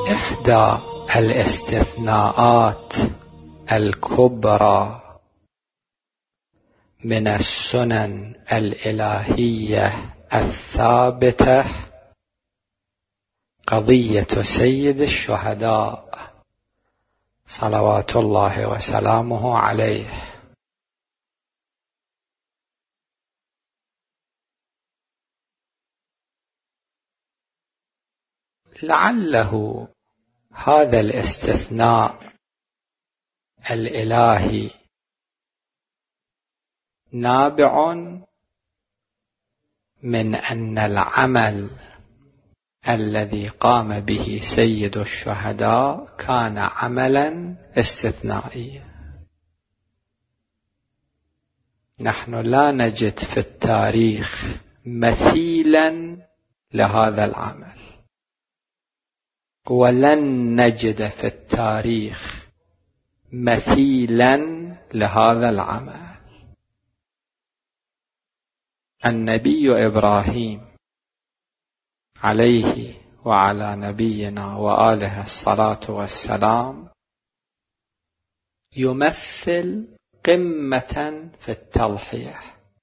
إحدى الاستثناءات الكبرى من السنن الإلهية الثابتة قضية سيد الشهداء صلوات الله وسلامه عليه. لعله هذا الاستثناء الإلهي نابع من أن العمل الذي قام به سيد الشهداء كان عملا استثنائيا. نحن لا نجد في التاريخ مثيلا لهذا العمل، ولن نجد في التاريخ مثيلا لهذا العمل. النبي إبراهيم عليه وعلى نبينا وآله الصلاة والسلام يمثل قمة في التضحية،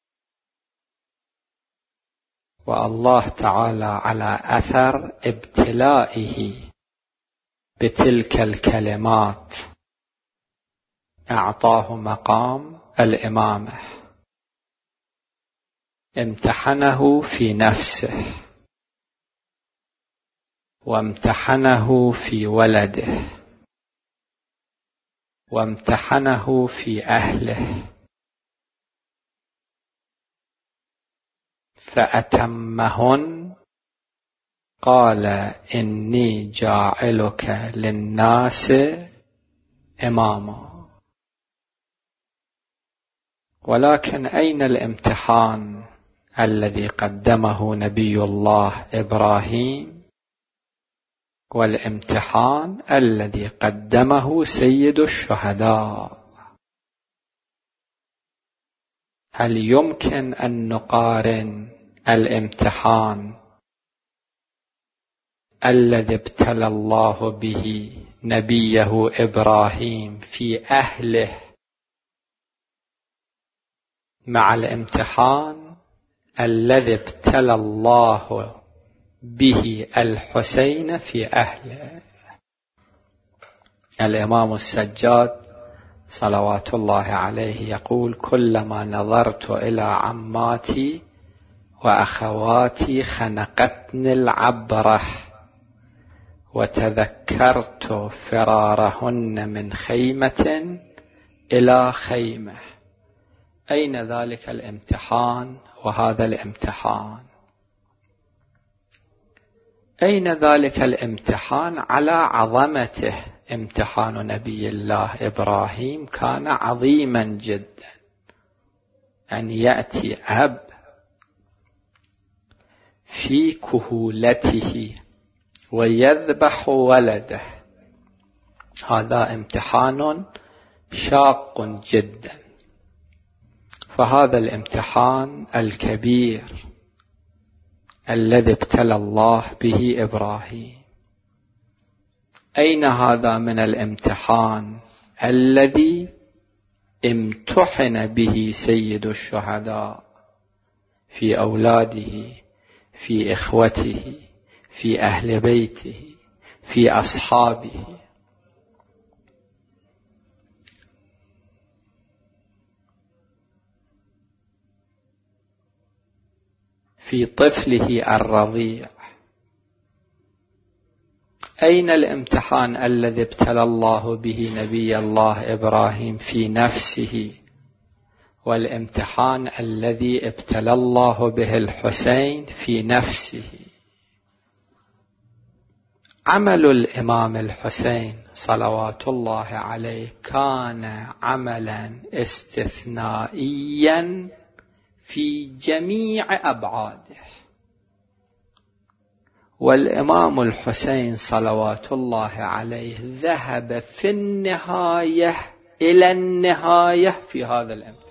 والله تعالى على أثر ابتلائه بتلك الكلمات أعطاه مقام الإمامة، امتحنه في نفسه وامتحنه في ولده وامتحنه في أهله، فأتمهن قال إني جاعلك للناس إماما. ولكن أين الامتحان الذي قدمه نبي الله إبراهيم والامتحان الذي قدمه سيد الشهداء؟ هل يمكن أن نقارن الامتحان الذي ابتلى الله به نبيه إبراهيم في أهله مع الامتحان الذي ابتلى الله به الحسين في أهله؟ الإمام السجاد صلوات الله عليه يقول: كلما نظرت إلى عماتي وأخواتي خنقتني العبرة وتذكرت فرارهن من خيمة إلى خيمة. أين ذلك الامتحان وهذا الامتحان؟ أين ذلك الامتحان على عظمته؟ امتحان نبي الله إبراهيم كان عظيما جدا، أن يأتي أب في كهولته ويذبح ولده، هذا امتحان شاق جدا. فهذا الامتحان الكبير الذي ابتلى الله به إبراهيم، أين هذا من الامتحان الذي امتحن به سيد الشهداء في أولاده، في إخوته، في أهل بيته، في أصحابه؟ في طفله الرضيع. أين الامتحان الذي ابتلى الله به نبي الله إبراهيم في نفسه، والامتحان الذي ابتلى الله به الحسين في نفسه؟ عمل الإمام الحسين صلوات الله عليه كان عملا استثنائيا في جميع أبعاده، والإمام الحسين صلوات الله عليه ذهب في النهاية إلى النهاية في هذا الامتحان.